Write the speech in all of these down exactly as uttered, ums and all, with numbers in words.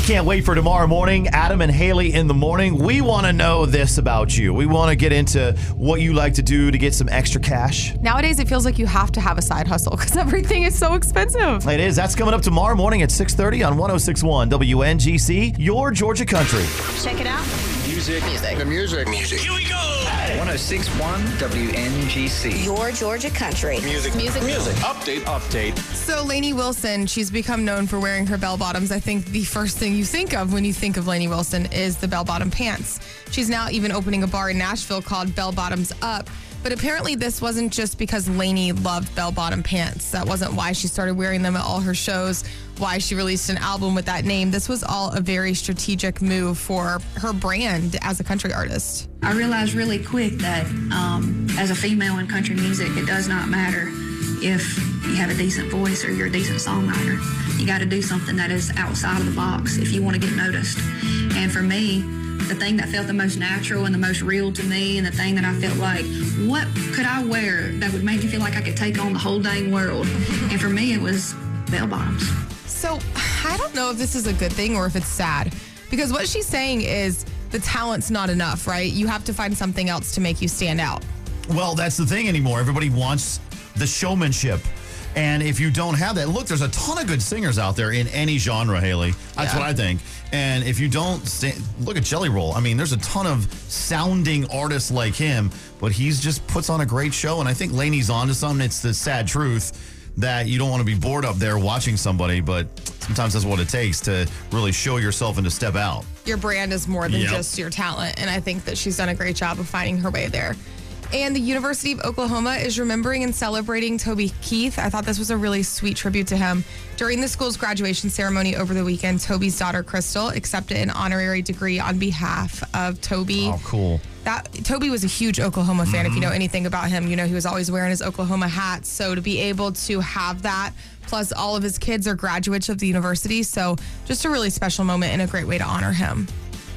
can't wait for tomorrow morning. Adam and Haley in the morning. We want to know this about you. We want to get into what you like to do to get some extra cash. Nowadays, it feels like you have to have a side hustle because everything is so expensive. It is. That's coming up tomorrow morning at six thirty on one oh six point one W N G C, your Georgia country. Check it out. Music. Music. The music. Music. Here we go. one oh six point one W N G C. Your Georgia country. Music. Music. Music. Update. Update. So Lainey Wilson, she's become known for wearing her bell bottoms. I think the first thing you think of when you think of Lainey Wilson is the bell bottom pants. She's now even opening a bar in Nashville called Bell Bottoms Up. But apparently this wasn't just because Lainey loved bell bottom pants. That wasn't why she started wearing them at all her shows, why she released an album with that name. This was all a very strategic move for her brand as a country artist. I realized really quick that um, as a female in country music, it does not matter if you have a decent voice or you're a decent songwriter. You got to do something that is outside of the box if you want to get noticed. And for me, the thing that felt the most natural and the most real to me, and the thing that I felt like, what could I wear that would make me feel like I could take on the whole dang world? And for me, it was bell bottoms. So I don't know if this is a good thing or if it's sad, because what she's saying is the talent's not enough, right? You have to find something else to make you stand out. Well, that's the thing anymore. Everybody wants the showmanship. And if you don't have that, look, there's a ton of good singers out there in any genre, Haley. That's Yeah. what I think. And if you don't, sta- look at Jelly Roll. I mean, there's a ton of sounding artists like him, but he's just puts on a great show. And I think Lainey's onto something. It's the sad truth that you don't want to be bored up there watching somebody, but sometimes that's what it takes to really show yourself and to step out. Your brand is more than Yep. just your talent, and I think that she's done a great job of finding her way there. And the University of Oklahoma is remembering and celebrating Toby Keith. I thought this was a really sweet tribute to him. During the school's graduation ceremony over the weekend, Toby's daughter, Crystal, accepted an honorary degree on behalf of Toby. Oh, cool. That Toby was a huge Oklahoma fan. If you know anything about him, you know he was always wearing his Oklahoma hat. So to be able to have that, plus all of his kids are graduates of the university. So just a really special moment and a great way to honor him.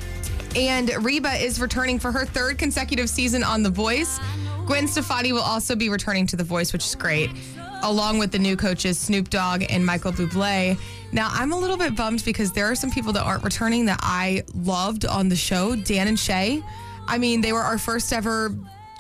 And Reba is returning for her third consecutive season on The Voice. Gwen Stefani will also be returning to The Voice, which is great, along with the new coaches Snoop Dogg and Michael Bublé. Now, I'm a little bit bummed because there are some people that aren't returning that I loved on the show. Dan and Shay. I mean, they were our first ever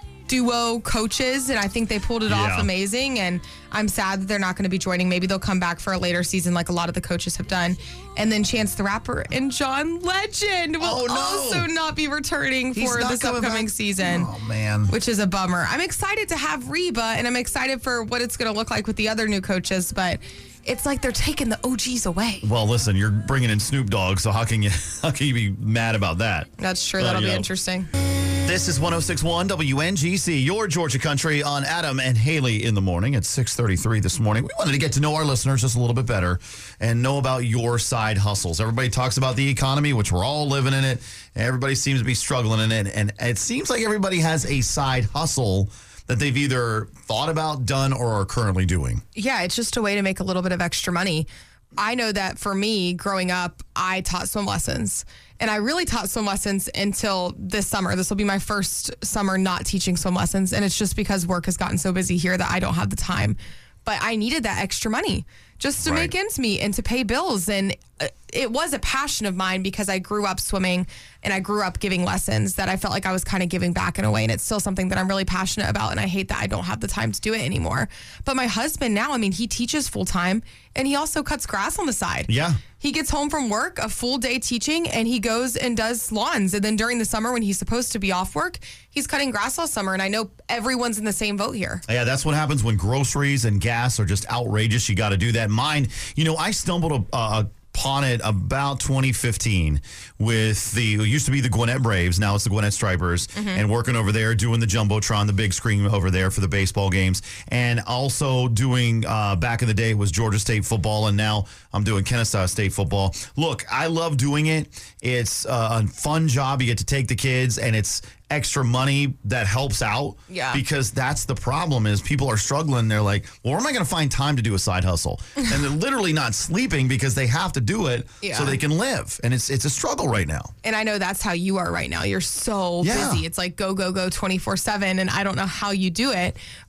duo coaches, and I think they pulled it Yeah. off amazing, and I'm sad that they're not going to be joining. Maybe they'll come back for a later season like a lot of the coaches have done. And then Chance the Rapper and John Legend will Oh, no. also not be returning He's for not this coming upcoming back? season. Oh, man. Which is a bummer. I'm excited to have Reba, and I'm excited for what it's going to look like with the other new coaches, but it's like they're taking the O Gs away. Well, listen, you're bringing in Snoop Dogg, so how can you how can you be mad about that? That's true. Uh, That'll you be know. interesting. This is one oh six point one W N G C, your Georgia country, on Adam and Haley in the morning at six thirty-three this morning. We wanted to get to know our listeners just a little bit better and know about your side hustles. Everybody talks about the economy, which we're all living in it. Everybody seems to be struggling in it. And it seems like everybody has a side hustle that they've either thought about, done, or are currently doing. Yeah, it's just a way to make a little bit of extra money. I know that for me, growing up, I taught swim lessons. And I really taught swim lessons until this summer. This will be my first summer not teaching swim lessons. And it's just because work has gotten so busy here that I don't have the time. But I needed that extra money just to Right. make ends meet and to pay bills. And uh, it was a passion of mine because I grew up swimming and I grew up giving lessons that I felt like I was kind of giving back in a way. And it's still something that I'm really passionate about. And I hate that I don't have the time to do it anymore. But my husband now, I mean, he teaches full time and he also cuts grass on the side. Yeah. He gets home from work, a full day teaching, and he goes and does lawns. And then during the summer when he's supposed to be off work, he's cutting grass all summer. And I know everyone's in the same boat here. Yeah, that's what happens when groceries and gas are just outrageous. You got to do that. Mine, you know, I stumbled uh, upon it about twenty fifteen with the, it used to be the Gwinnett Braves. Now it's the Gwinnett Stripers. Mm-hmm. And working over there, doing the Jumbotron, the big screen over there for the baseball games. And also doing, uh, back in the day, it was Georgia State football. And now I'm doing Kennesaw State football. Look, I love doing it. It's uh, a fun job. You get to take the kids, and it's extra money that helps out. Yeah. Because that's the problem is people are struggling. They're like, well, where am I going to find time to do a side hustle? And they're literally not sleeping because they have to do it Yeah. so they can live. And it's it's a struggle right now. And I know that's how you are right now. You're so Yeah. busy. It's like go, go, go twenty-four seven. And I don't know how you do it.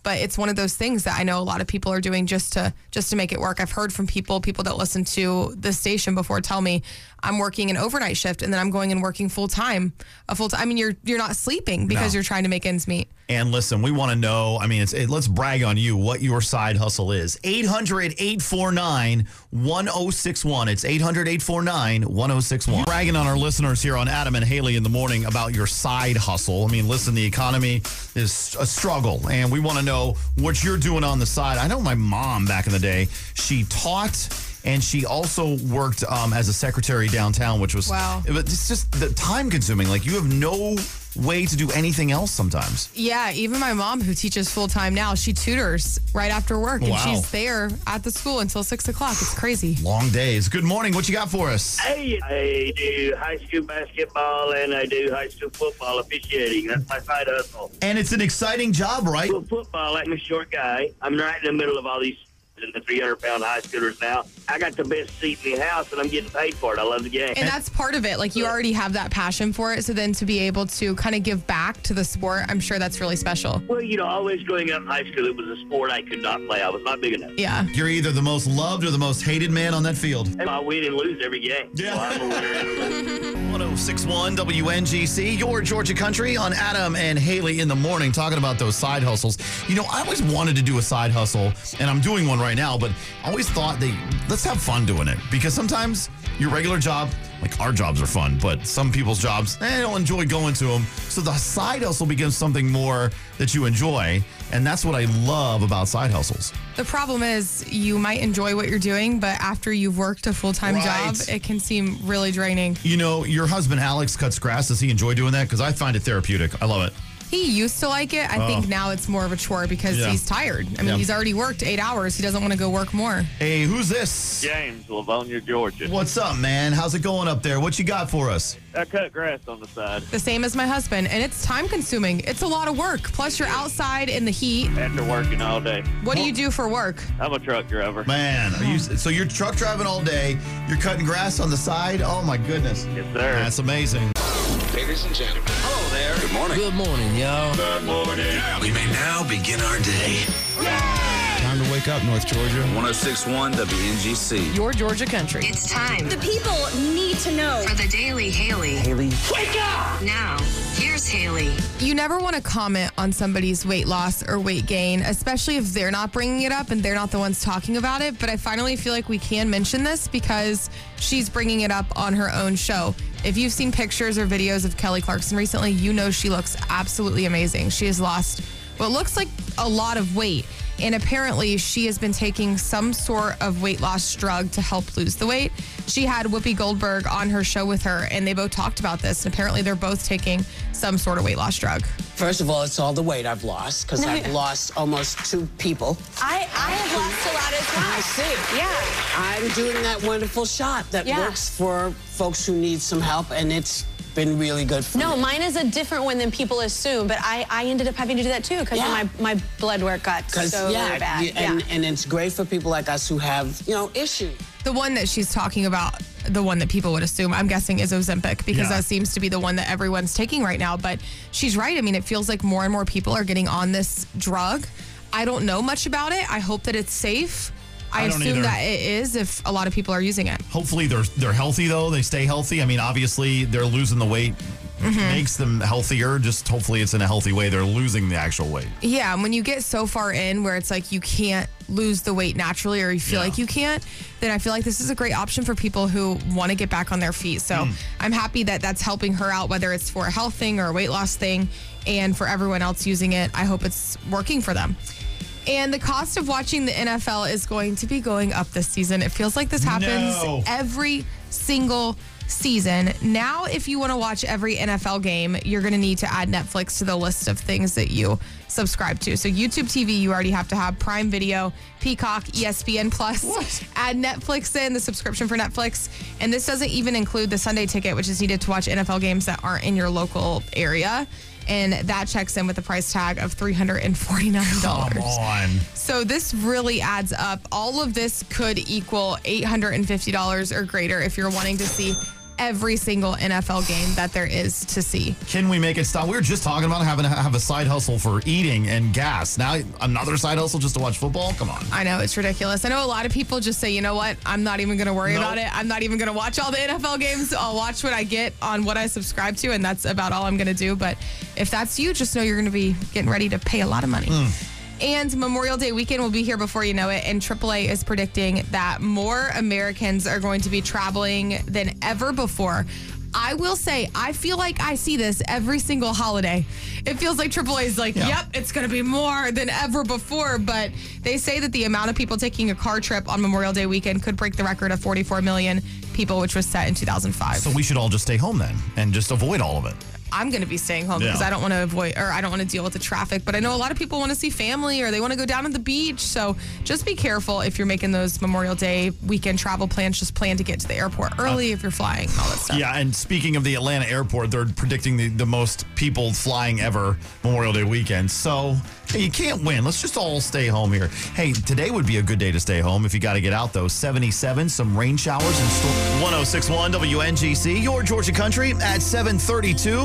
But it's one of those things that I know a lot of people are doing just to just to make it work. I've heard from people, people that listen to the station before tell me I'm working an overnight shift and then I'm going and working full time. A full time. I mean, you're you're not sleeping because No. you're trying to make ends meet. And listen, we want to know, I mean, it's, it, let's brag on you what your side hustle is. eight hundred, eight four nine, one oh six one. It's eight hundred, eight four nine, one oh six one. Bragging on our listeners here on Adam and Haley in the morning about your side hustle. I mean, listen, the economy is a struggle, and we want to know what you're doing on the side. I know my mom back in the day, she taught and she also worked um, as a secretary downtown, which was, Wow. it was- it's just the time consuming. Like, you have no way to do anything else sometimes. Yeah, even my mom, who teaches full time now, she tutors right after work, and Wow. she's there at the school until six o'clock. It's crazy. Long days. Good morning. What you got for us? Hey, I do high school basketball and I do high school football officiating. That's my side hustle. And it's an exciting job, right? Well, football, I'm a short guy. I'm right in the middle of all these and the three hundred pound high schoolers now. I got the best seat in the house and I'm getting paid for it. I love the game. And that's part of it. Like, you already have that passion for it. So then to be able to kind of give back to the sport, I'm sure that's really special. Well, you know, always growing up in high school, it was a sport I could not play. I was not big enough. Yeah. You're either the most loved or the most hated man on that field. And I win and lose every game. Yeah. So I'm a winner and a loser. ten sixty-one W N G C, your Georgia Country on Adam and Haley in the morning, talking about those side hustles. You know, I always wanted to do a side hustle, and I'm doing one right now, but I always thought that let's have fun doing it, because sometimes your regular job, like our jobs are fun, but some people's jobs, they don't enjoy going to them. So the side hustle becomes something more that you enjoy, and that's what I love about side hustles. The problem is you might enjoy what you're doing, but after you've worked a full-time Right. job, it can seem really draining. You know, your husband Alex cuts grass. Does he enjoy doing that? Because I find it therapeutic. I love it. He used to like it. I think now it's more of a chore because Yeah. he's tired. I mean, Yeah. he's already worked eight hours. He doesn't want to go work more. Hey, who's this? James, Livonia, Georgia. What's up, man? How's it going up there? What you got for us? I cut grass on the side The same as my husband, and it's time consuming. It's a lot of work. Plus, you're outside in the heat. after working all day. What do you do for work? I'm a truck driver. Man, are you, so you're truck driving all day. You're cutting grass on the side. Oh my goodness, Yes, sir. that's amazing. Ladies and gentlemen. Hello there. Good morning. Good morning, y'all. We may now begin our day. Time to wake up, North Georgia. one oh six point one W N G C. Your Georgia Country. It's time. The people need to know. For the Daily Haley. Haley. Wake up! Now, here's Haley. You never want to comment on somebody's weight loss or weight gain, especially if they're not bringing it up and they're not the ones talking about it. But I finally feel like we can mention this because she's bringing it up on her own show. If you've seen pictures or videos of Kelly Clarkson recently, you know she looks absolutely amazing. She has lost what looks like a lot of weight. And apparently she has been taking some sort of weight loss drug to help lose the weight. She had Whoopi Goldberg on her show with her, and they both talked about this. And apparently they're both taking some sort of weight loss drug. First of all, it's all the weight I've lost because I've lost almost two people. I, I have lost a lot as well. I see. Yeah. I'm doing that wonderful shot that Yeah. works for folks who need some help, and it's been really good for No, me. mine is a different one than people assume, but I, I ended up having to do that too because Yeah. my, my blood work got so yeah, bad. you- and, yeah. and it's great for people like us who have, you know, issues. The one that she's talking about, the one that people would assume, I'm guessing, is Ozempic because Yeah. that seems to be the one that everyone's taking right now. But she's right. I mean, it feels like more and more people are getting on this drug. I don't know much about it. I hope that it's safe. I, I don't assume either. that it is if a lot of people are using it. Hopefully they're they're healthy though. They stay healthy. I mean, obviously they're losing the weight. Makes them healthier. Just hopefully it's in a healthy way. They're losing the actual weight. Yeah, and when you get so far in where it's like you can't lose the weight naturally or you feel Yeah. like you can't, then I feel like this is a great option for people who want to get back on their feet. So I'm happy that that's helping her out, whether it's for a health thing or a weight loss thing. And for everyone else using it, I hope it's working for them. And the cost of watching the N F L is going to be going up this season. It feels like this happens No. every single season. Now, if you want to watch every N F L game, you're going to need to add Netflix to the list of things that you subscribe to. So YouTube T V, you already have to have Prime Video, Peacock, E S P N Plus. Add Netflix in, the subscription for Netflix. And this doesn't even include the Sunday ticket, which is needed to watch N F L games that aren't in your local area. And that checks in with a price tag of three hundred forty-nine dollars. Come on. So this really adds up. All of this could equal eight hundred fifty dollars or greater if you're wanting to see every single N F L game that there is to see. Can we make it stop? We were just talking about having to have a side hustle for eating and gas. Now another side hustle just to watch football? Come on. I know, it's ridiculous. I know a lot of people just say, you know what? I'm not even going to worry Nope. about it. I'm not even going to watch all the N F L games. I'll watch what I get on what I subscribe to, and that's about all I'm going to do. But if that's you, just know you're going to be getting ready to pay a lot of money. Mm. And Memorial Day weekend will be here before you know it. And triple A is predicting that more Americans are going to be traveling than ever before. I will say, I feel like I see this every single holiday. It feels like triple A is like, yeah. yep, it's going to be more than ever before. But they say that the amount of people taking a car trip on Memorial Day weekend could break the record of forty-four million people, which was set in two thousand five. So we should all just stay home then and just avoid all of it. I'm going to be staying home Yeah. because I don't want to avoid, or I don't want to deal with the traffic. But I know a lot of people want to see family or they want to go down to the beach. So just be careful if you're making those Memorial Day weekend travel plans. Just plan to get to the airport early uh, if you're flying and all that stuff. Yeah, and speaking of the Atlanta airport, they're predicting the, the most people flying ever Memorial Day weekend. So hey, you can't win. Let's just all stay home here. Hey, today would be a good day to stay home if you got to get out, though. seventy-seven, some rain showers in store. one oh six point one W N G C, your Georgia Country at seven thirty-two.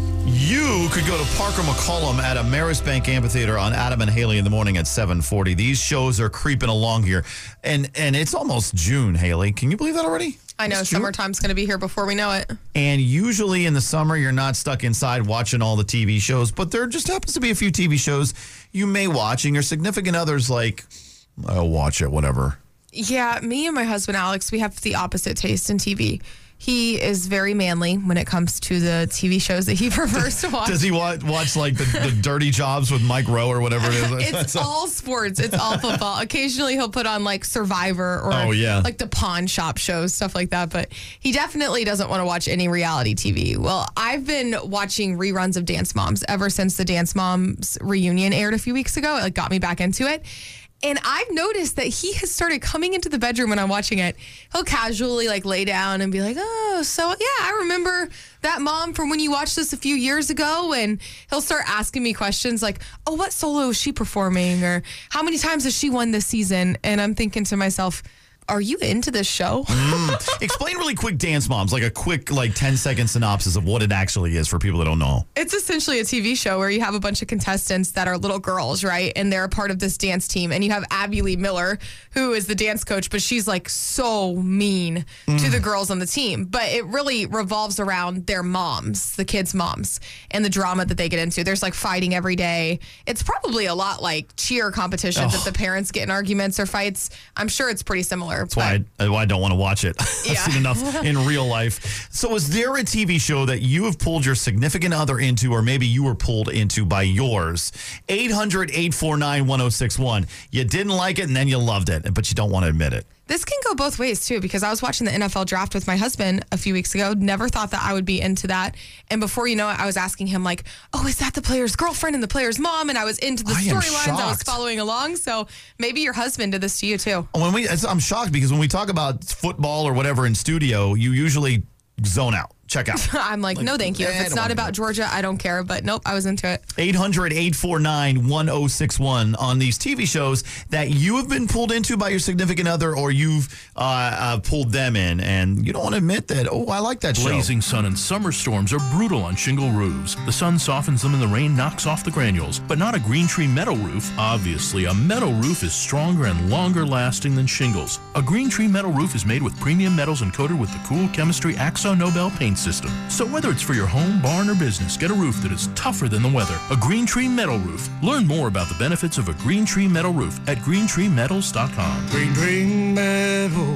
You could go to Parker McCollum at Ameris Bank Amphitheater on Adam and Haley in the morning at seven forty. These shows are creeping along here. And and it's almost June, Haley. Can you believe that already? I know. Summertime's going to be here before we know it. And usually in the summer, you're not stuck inside watching all the T V shows. But there just happens to be a few T V shows you may watch. And your significant other's like, I'll watch it, whatever. Yeah, me and my husband, Alex, we have the opposite taste in T V. He is very manly when it comes to the T V shows that he prefers to watch. Does he watch, watch like the, the Dirty Jobs with Mike Rowe or whatever it is? It's all sports. It's all football. Occasionally he'll put on like Survivor or oh, yeah. like the pawn shop shows, stuff like that. But he definitely doesn't want to watch any reality T V. Well, I've been watching reruns of Dance Moms ever since the Dance Moms reunion aired a few weeks ago. It like, got me back into it. And I've noticed that he has started coming into the bedroom when I'm watching it. He'll casually like lay down and be like, oh, so yeah, I remember that mom from when you watched this a few years ago. And he'll start asking me questions like, oh, what solo is she performing? Or how many times has she won this season? And I'm thinking to myself, are you into this show? mm. Explain really quick Dance Moms, like a quick like ten second synopsis of what it actually is for people that don't know. It's essentially a T V show where you have a bunch of contestants that are little girls, right? And they're a part of this dance team. And you have Abby Lee Miller, who is the dance coach, but she's like so mean mm. to the girls on the team. But it really revolves around their moms, the kids' moms, and the drama that they get into. There's like fighting every day. It's probably a lot like cheer competitions oh. if the parents get in arguments or fights. I'm sure it's pretty similar. That's why I, why I don't want to watch it. Yeah. I've seen enough in real life. So is there a T V show that you have pulled your significant other into, or maybe you were pulled into by yours? eight hundred, eight four nine, one oh six one. You didn't like it and then you loved it, but you don't want to admit it. This can go both ways, too, because I was watching the N F L draft with my husband a few weeks ago. Never thought that I would be into that. And before you know it, I was asking him, like, oh, is that the player's girlfriend and the player's mom? And I was into the storylines. I was following along. So maybe your husband did this to you, too. When we, I'm shocked because when we talk about football or whatever in studio, you usually zone out. Check out. I'm like, like, no, thank you. If it's not about Georgia, I don't care. But nope, I was into it. eight hundred, eight four nine, one oh six one on these T V shows that you have been pulled into by your significant other, or you've uh, uh, pulled them in, and you don't want to admit that, oh, I like that show. Blazing sun and summer storms are brutal on shingle roofs. The sun softens them and the rain knocks off the granules, but not a Green Tree metal roof. Obviously, a metal roof is stronger and longer lasting than shingles. A Green Tree metal roof is made with premium metals and coated with the cool chemistry Axo Nobel paint system. So whether it's for your home, barn, or business, get a roof that is tougher than the weather. A Green Tree metal roof. Learn more about the benefits of a Green Tree metal roof at green tree metals dot com. Green Tree Metal,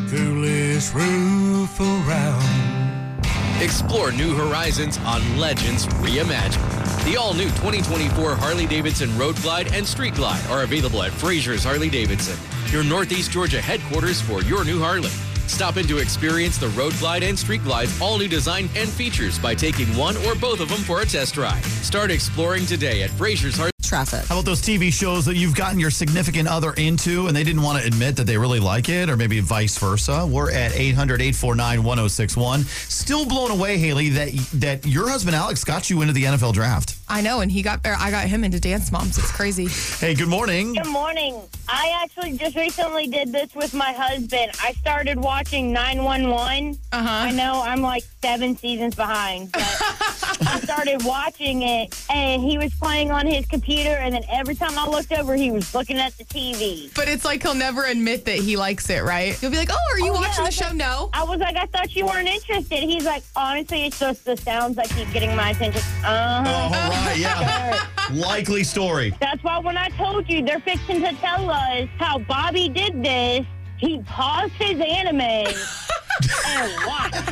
coolest roof around. Explore new horizons on Legends Reimagined. The all-new twenty twenty-four Harley-Davidson Road Glide and Street Glide are available at Fraser's Harley-Davidson, your Northeast Georgia headquarters for your new Harley. Stop in to experience the Road Glide and Street Glide's all-new design and features by taking one or both of them for a test drive. Start exploring today at Fraser's Harley. traffic. How about those T V shows that you've gotten your significant other into and they didn't want to admit that they really like it, or maybe vice versa? We're at eight hundred, eight four nine, one oh six one. Still blown away, Haley, that that your husband Alex got you into the N F L draft. I know, and he got, or I got him into Dance Moms. It's crazy. Hey, good morning. Good morning. I actually just recently did this with my husband. I started watching nine one one. Uh-huh. I know I'm like seven seasons behind, but I started watching it, and he was playing on his computer, and then every time I looked over, he was looking at the T V. But it's like he'll never admit that he likes it, right? You'll be like, oh, are you Oh, watching yeah, the show? like, No. I was like, I thought you weren't interested. He's like, honestly, it's just the sounds that keep getting my attention. Uh-huh. All right, yeah. Likely story. That's why when I told you they're fixing to tell us how Bobby did this, he paused his anime and watched.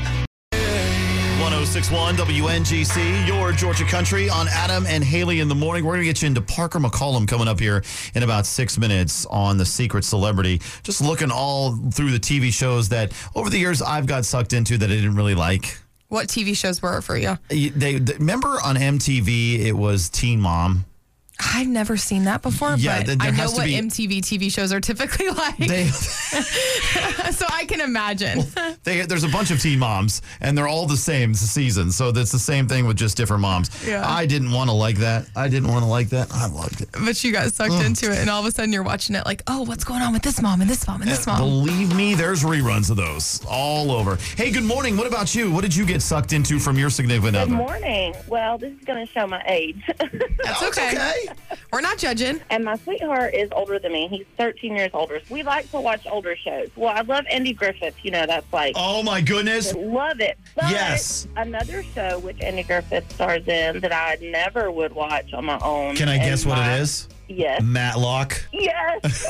one oh six one W N G C, your Georgia Country on Adam and Haley in the morning. We're going to get you into Parker McCollum coming up here in about six minutes on The Secret Celebrity. Just looking all through the T V shows that over the years I've got sucked into that I didn't really like. What T V shows were it for you? They, they remember on M T V it was Teen Mom. I've never seen that before, Yeah, but th- there I know has to what be- M T V T V shows are typically like. They- So I can imagine. They, there's a bunch of teen moms, and they're all the same season. So that's the same thing with just different moms. Yeah. I didn't want to like that. I didn't want to like that. I loved it. But you got sucked Ugh. into it, and all of a sudden you're watching it like, oh, what's going on with this mom and this mom and this mom? Believe me, there's reruns of those all over. Hey, good morning. What about you? What did you get sucked into from your significant Good other? morning. Well, this is going to show my age. That's okay. We're not judging. And my sweetheart is older than me. He's thirteen years older. We like to watch older shows. Well, I love Andy Griffith. You know, that's like... Oh, my goodness. Love it. But Yes. another show which Andy Griffith stars in that I never would watch on my own. Can I guess and what my- it is? Yes. Matlock. Yes.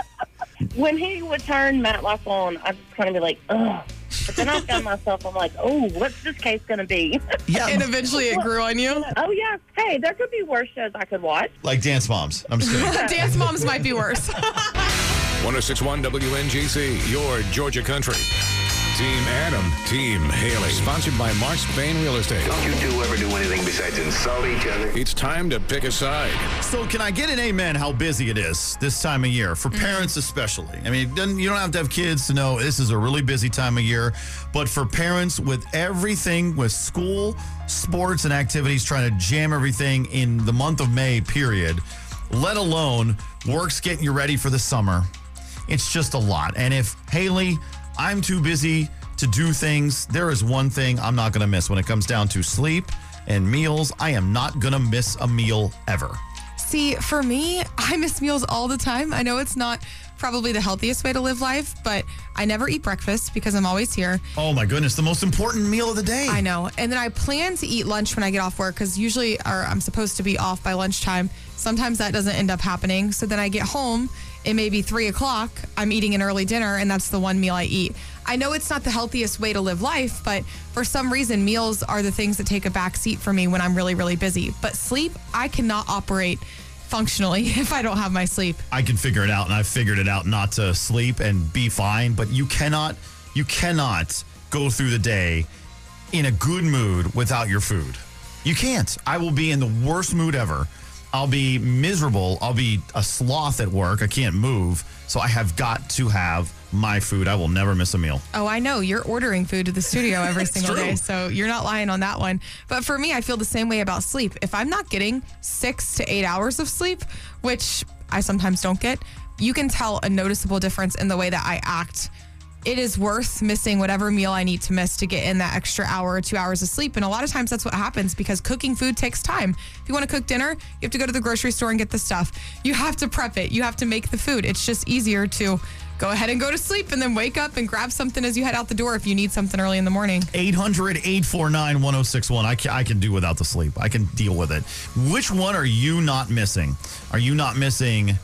When he would turn Matlock on, I just kind of be like, ugh. But then I found myself, I'm like, oh, what's this case going to be? Yeah. And eventually it grew on you. Oh, yeah. Hey, there could be worse shows I could watch. Like Dance Moms. I'm just kidding. Dance Moms might be worse. one oh six one W N G C, your Georgia Country. Team Adam, Team Haley. Sponsored by Mark Spain Real Estate. Don't you two ever do anything besides insult each other? It's time to pick a side. So can I get an amen how busy it is this time of year, for parents especially? I mean, it doesn't- you don't have to have kids to know this is a really busy time of year, but for parents with everything, with school, sports, and activities, trying to jam everything in the month of May, period, let alone work's getting you ready for the summer. It's just a lot. And if, Haley, I'm too busy to do things, there is one thing I'm not going to miss when it comes down to sleep and meals. I am not going to miss a meal ever. See, for me, I miss meals all the time. I know it's not probably the healthiest way to live life, but I never eat breakfast because I'm always here. Oh my goodness, the most important meal of the day. I know. And then I plan to eat lunch when I get off work because usually or I'm supposed to be off by lunchtime. Sometimes that doesn't end up happening. So then I get home, it may be three o'clock. I'm eating an early dinner, and that's the one meal I eat. I know it's not the healthiest way to live life, but for some reason, meals are the things that take a back seat for me when I'm really, really busy. But sleep, I cannot operate functionally if I don't have my sleep. I can figure it out, and I've figured it out not to sleep and be fine, but you cannot, you cannot go through the day in a good mood without your food. You can't. I will be in the worst mood ever. I'll be miserable. I'll be a sloth at work. I can't move. So I have got to have my food. I will never miss a meal. Oh, I know. You're ordering food to the studio every single true. day, so you're not lying on that one. But for me, I feel the same way about sleep. If I'm not getting six to eight hours of sleep, which I sometimes don't get, you can tell a noticeable difference in the way that I act. It is worth missing whatever meal I need to miss to get in that extra hour or two hours of sleep. And a lot of times that's what happens because cooking food takes time. If you want to cook dinner, you have to go to the grocery store and get the stuff. You have to prep it. You have to make the food. It's just easier to go ahead and go to sleep and then wake up and grab something as you head out the door if you need something early in the morning. eight hundred, eight four nine, one oh six one. I can, I can do without the sleep. I can deal with it. Which one are you not missing? Are you not missing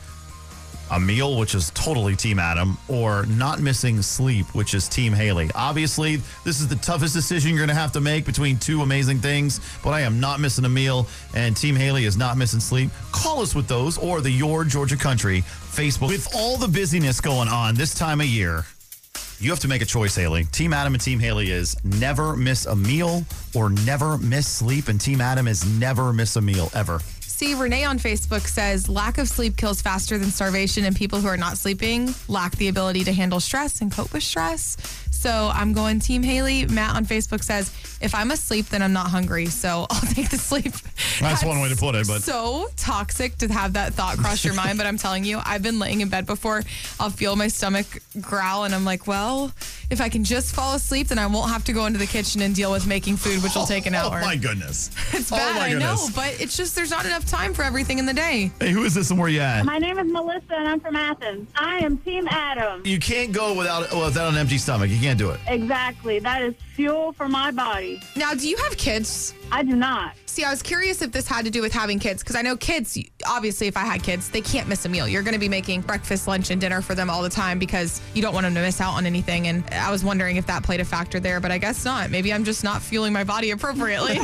a meal, which is totally Team Adam, or not missing sleep, which is Team Haley? Obviously, this is the toughest decision you're going to have to make between two amazing things, but I am not missing a meal, and Team Haley is not missing sleep. Call us with those or the Your Georgia Country Facebook. With all the busyness going on this time of year, you have to make a choice, Haley. Team Adam and Team Haley is never miss a meal or never miss sleep, and Team Adam is never miss a meal ever. See, Renee on Facebook says lack of sleep kills faster than starvation, and people who are not sleeping lack the ability to handle stress and cope with stress. So I'm going Team Haley. Matt on Facebook says, if I'm asleep, then I'm not hungry. So I'll take the sleep. That's, That's one way to put it. But so toxic to have that thought cross your mind. But I'm telling you, I've been laying in bed before. I'll feel my stomach growl, and I'm like, well, if I can just fall asleep, then I won't have to go into the kitchen and deal with making food, which will take an hour. Oh, my goodness. It's bad, oh my I know, goodness. but it's just there's not enough time for everything in the day. Hey, who is this and where you at? My name is Melissa, and I'm from Athens. I am Team Adam. You can't go without without an empty stomach. You can't do it. Exactly. That is fuel for my body. Now, do you have kids? I do not. See, I was curious if this had to do with having kids, because I know kids, obviously, if I had kids, they can't miss a meal. You're going to be making breakfast, lunch, and dinner for them all the time because you don't want them to miss out on anything. And I was wondering if that played a factor there, but I guess not. Maybe I'm just not fueling my body appropriately.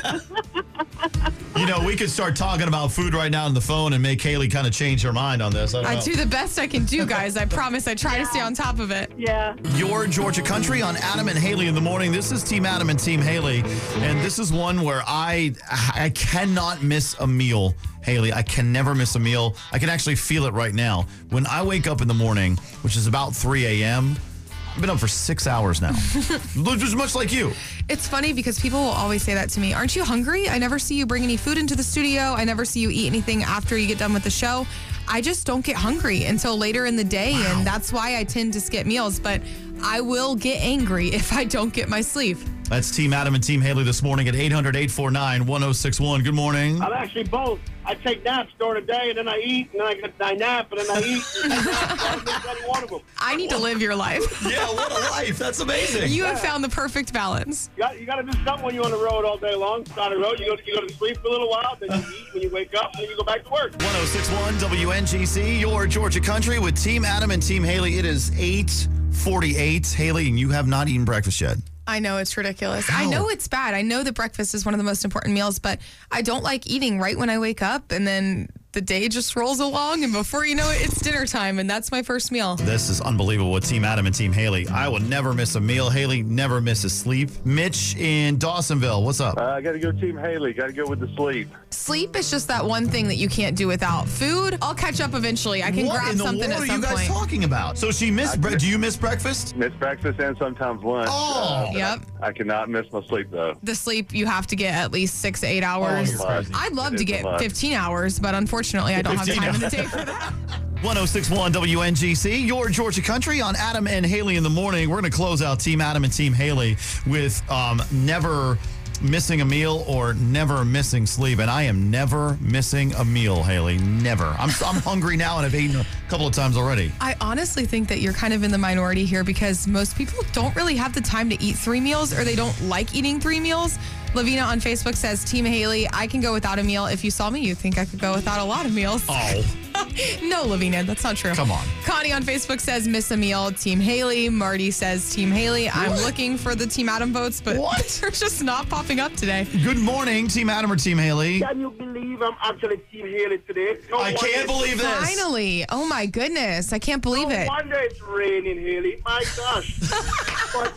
You know, we could start talking about food right now on the phone and make Haley kind of change her mind on this. I, don't I know. do the best I can do, guys. I promise. I try Yeah. to stay on top of it. Yeah. Your Georgia Country on Adam and Haley in the morning. This is Team Adam and Team Haley. And this is one where I I cannot miss a meal, Haley. I can never miss a meal. I can actually feel it right now. When I wake up in the morning, which is about three a.m., I've been up for six hours now. Just much like you. It's funny because people will always say that to me. Aren't you hungry? I never see you bring any food into the studio. I never see you eat anything after you get done with the show. I just don't get hungry until later in the day, wow. And that's why I tend to skip meals. But I will get angry if I don't get my sleep. That's Team Adam and Team Haley this morning at eight hundred, eight four nine, one oh six one. Good morning. I'm actually both. I take naps during the day, and then I eat, and then I, get, I nap, and then I eat. And then I nap. I one of them. I need to live your life. Yeah, what a life. That's amazing. You have Yeah. found the perfect balance. You got, you got to do something when you're on the road all day long. On the road, you go, you go to sleep for a little while, then you eat when you wake up, and then you go back to work. one oh six one W N G C, your Georgia Country with Team Adam and Team Haley. It is eight forty-eight. Haley, and you have not eaten breakfast yet. I know it's ridiculous. How? I know it's bad. I know that breakfast is one of the most important meals, but I don't like eating right when I wake up, and then the day just rolls along, and before you know it, it's dinner time, and that's my first meal. This is unbelievable with Team Adam and Team Haley. I will never miss a meal. Haley never misses sleep. Mitch in Dawsonville, what's up? Uh, I got to go Team Haley. Got to go with the sleep. Sleep is just that one thing that you can't do without. Food, I'll catch up eventually. I can what grab in the something world at are some you guys point. talking about? So she missed. Bre- do you miss breakfast? Miss breakfast and sometimes lunch. Oh, Uh, Yep. I cannot miss my sleep, though. The sleep, you have to get at least six to eight hours. Oh, you're crazy. I'd love It to is a get lot. fifteen hours, but unfortunately, I don't have time in the day for that. one oh six one W N G C, your Georgia Country on Adam and Haley in the morning. We're going to close out Team Adam and Team Haley with um, never missing a meal or never missing sleep. And I am never missing a meal, Haley. Never. I'm, I'm hungry now, and I've eaten a couple of times already. I honestly think that you're kind of in the minority here because most people don't really have the time to eat three meals or they don't like eating three meals. Lavina on Facebook says, Team Haley, I can go without a meal. If you saw me, you'd think I could go without a lot of meals. Oh. No, Lavina, that's not true. Come on. Connie on Facebook says, miss a meal. Team Haley. Marty says, Team Haley. I'm What? looking for the Team Adam votes, but What? they're just not popping up today. Good morning, Team Adam or Team Haley. Can you believe I'm actually Team Haley today? No I can't wonder- believe this. Finally. Oh, my goodness. I can't believe No it. wonder it's raining, Haley. My gosh. But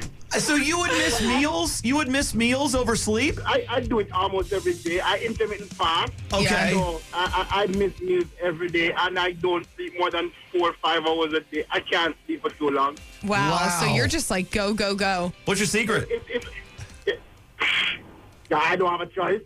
So you would miss meals? You would miss meals over sleep? I, I do it almost every day. I intermittent fast. Okay. So I, I, I miss meals every day, and I don't sleep more than four or five hours a day. I can't sleep for too long. Wow. Wow. So you're just like, go, go, go. What's your secret? If, if, if, yeah, I don't have a choice.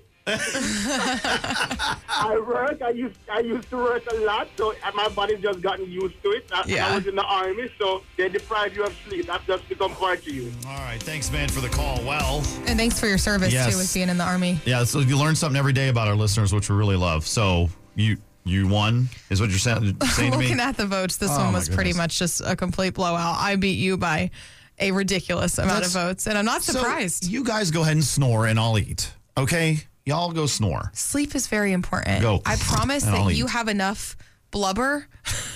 I work. I used I used to work a lot, so my body's just gotten used to it. I, Yeah. I was in the army, so they deprive you of sleep. That's just become part of you. All right. Thanks, man, for the call. Well, And thanks for your service, Yes. too, with being in the Army. yeah, so you learn something every day about our listeners, which we really love. So you you won, is what you're saying, saying to me? Looking at the votes, this Oh, one my was pretty goodness. much just a complete blowout. I beat you by a ridiculous amount That's- of votes, and I'm not So surprised. you guys go ahead and snore, and I'll eat. Okay? Y'all go snore. Sleep is very important. Go. I promise And I'll that eat. you have enough blubber.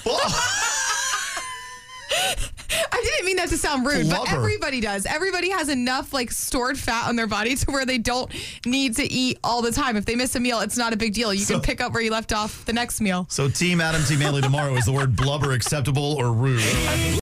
I didn't mean that to sound rude, but Blubber. everybody does. Everybody has enough like stored fat on their body to where they don't need to eat all the time. If they miss a meal, it's not a big deal. You So- can pick up where you left off the next meal. So Team Adam, Team Haley tomorrow, is the word blubber acceptable or rude?